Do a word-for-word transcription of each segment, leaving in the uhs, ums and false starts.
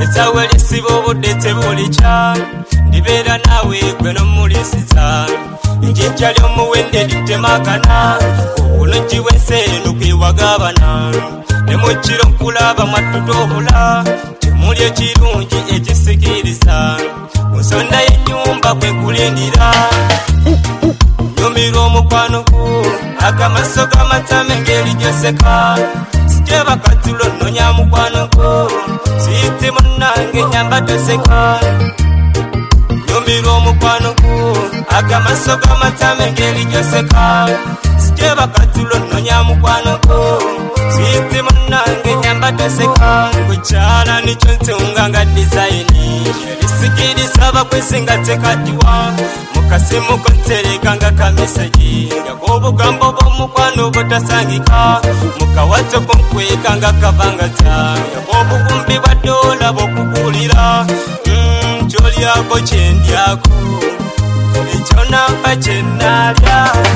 esawe lisibo budde tebulica ndibeera naawe gwe n'omulisiza ejjinja ly'omuwende litemakana obulungi bw'ensi eno kwewagabana ne mu kiro nkulaba mwatutobula temuli ekirungi ekisikiriza ku nsonda y'ennyumba kwe kulindira nyumirwa omukwano gwo akamaso g'amatama engeri gy'oseka sijeba katulo nnonya mukwano gwo siyite munnange nyamba toseka nyumirwa omukwano gwo akamaso g'amatama engeri gy'oseka sijeba katulo nnonya mukwano gwo siyite munnange nyamba toseka kukyala nikyo ntunga nga dizayini erisikiriza abakwesi nga tekaddiwa mukasimu kontereka nga kameseji ng'obugambo bw'omukwano butasangika mukawato konkweka nga kabangata ng'obugumbi bwa dola bw'okugulira kyolyako kyendyako ekyo nampa kyennaalya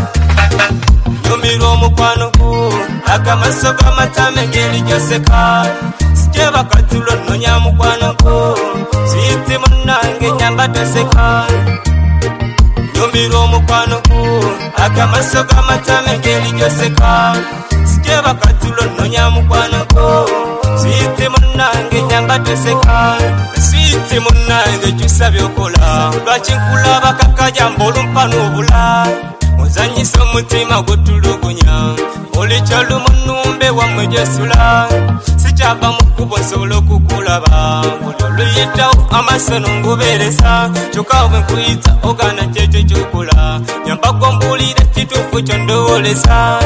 nyumirwa omukwano gwo akamaso g'amatama engeri gy'oseka sijeba katulo nnonya mukwano gwo siyite munnange nyamba toseka nyumirwa omukwano gwo akamaso g'amatama engeri gy'oseka sijeba katulo nnonya mukwano gwo siyite munnange nyamba toseka siyite munnange kyusa byokola lwaki nkulaba kakajamba olumpa n'obula ozanyisa omutima gutulugunya olikyolu munumbe wamwe gyesula sikyava mu kkubo nsobola okukulaba buli oluyitawo amaso nongobereza kyokka bwe nkuyita ogana kyekyo kyokola nyambako mbuulira ekituufu kyondowoleza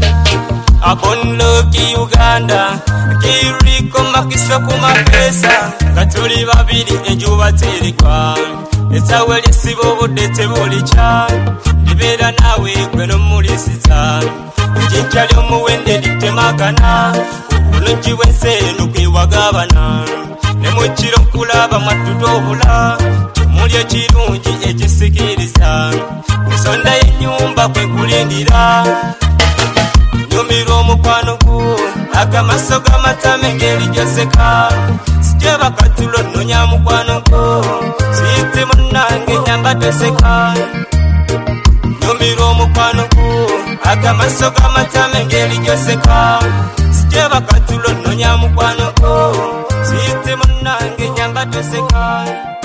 abonloki uganda kiriko makiso ku mapesa nga tuli babiri enjuba terigwa esawe lyesiba obudde tebulica ndibeera naawe gwe n'omulisiza ejjinja ly'omuwende litemakana obulungi bw'ensi eno kwewagabana ne mu kiro nkulaba mwatutobula temuli ekirungi ekisikiriza ku nsonda y'ennyumba kwe kulindira nyumirwa omukwano gwo akamaso g'amatama engeri gy'oseka sijeba katulo nnonya mukwano gwo siyite munnange nyamba toseka nyumirwa omukwano gwo akamaso g'amatama engeri gy'oseka sijeba katulo nnonya mukwano gwo siyite munnange nyamba toseka